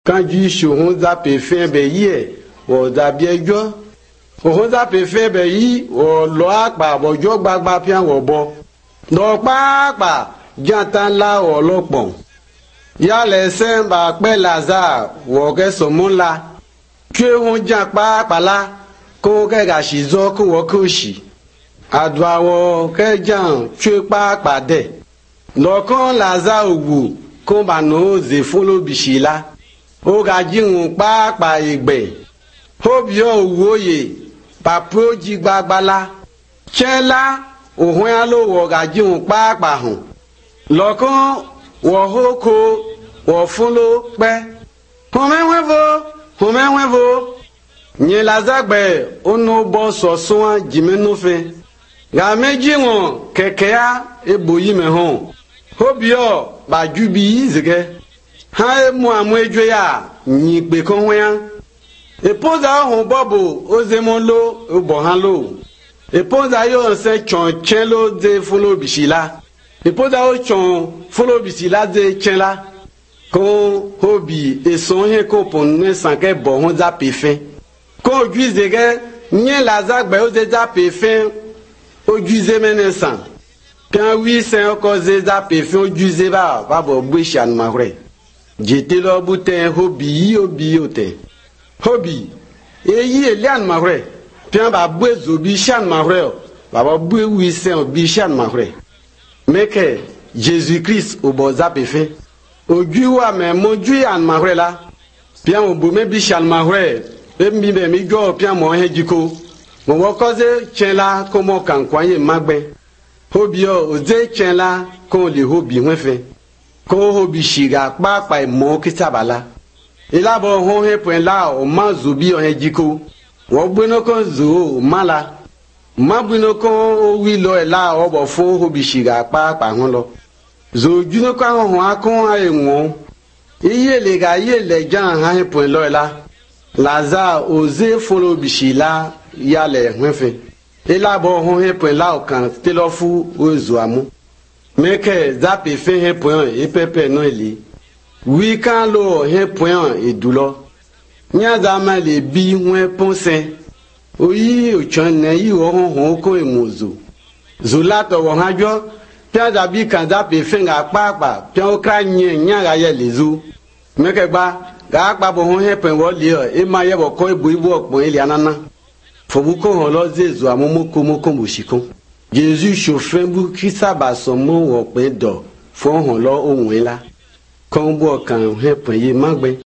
Quand du chouron zappé fin bélier, ou zabiéjo, on zappé fin béli, ou loa par bojo bagba pian ou bo. Donc pas, j'entends là ou l'opon. Ya les saints bakbe Lazare, ou que ce monde là. Que on jump pa là, qu'on gachizo, qu'on kushi. Adwa wo que jan, tu pa de. Donc on Lazare ou, qu'on bano ze follow bichila. O gaji un pa igbe. Hobio woye, papo jigbagala. Chela, o hualo wo gaji un pa hun. Lokon, wo hoko, wo follow pe. Homewevo. Nye lazagbe, ono bo so soa jimeno fe. Ga meji won, kekea, eboyi me hon. Hobio, ba jubi zike. Ha emu amwejo ya nyi pe kon wen epoza hon bobo ozemolo obohanlo epoza yo se chon chelo de folo bishila epoza o chon folo bishila de chela ko hobi esonye ko ponne sanke bo hon za pe fin ko juize ge nye lazagbe o de za pe fin o juize menesan kan wi sen ko ze za pe fin o juize ba bo gbe shan mahre. J'étais là boutin hobby ote. Hobby. Et y est lian mahre. Pian ba bouezo bichan mahre. Ba boué oui c'est un bichan mahre. Mais que Jésus-Christ au boza péfé. Au guwa mais mon dieu an mahre là. Pian au boumé bichan mahre. Et mi go pian mon hediko. Mon wakoze tien là comment kan kwaye magbe. Hobby o ze tien là qu'on les hobby ouais fait. Ko hobi shiga pa mo kitabala ila bo ho he pen la o ma zubi o he jiko wo gbeno ko zo mala ma gbeno ko o wi lo e la o bo fo hobi shiga pa hon lo zo juno ko hon akon aye won iye le ga ye le jan ha he pen lo e la laza oze folo bishila ya le hwenfe ila bo ho he pen la o kan te lo fu o zo amu. Mais que zappé fait un point et pépé non li. Oui quand l'eau un point et douleur. Nya zama les bi un ponce. Oui o chone yi o hon ko emuzo. Zulato wo hajo. Pia zabi kan zappé fait nga pa. Pia o kra nya ga ye lezu. Mais que ba ga pa bo hon un point wo li e ma ye bo ko ebu ibu opon ili anana. Fo bu ko hon lo zezu amomoko moko mushikon. Jésus chauffin bou qui s'abat son mot au pain d'or, font lo au moins là. Quand on boit quand on est payé magbe.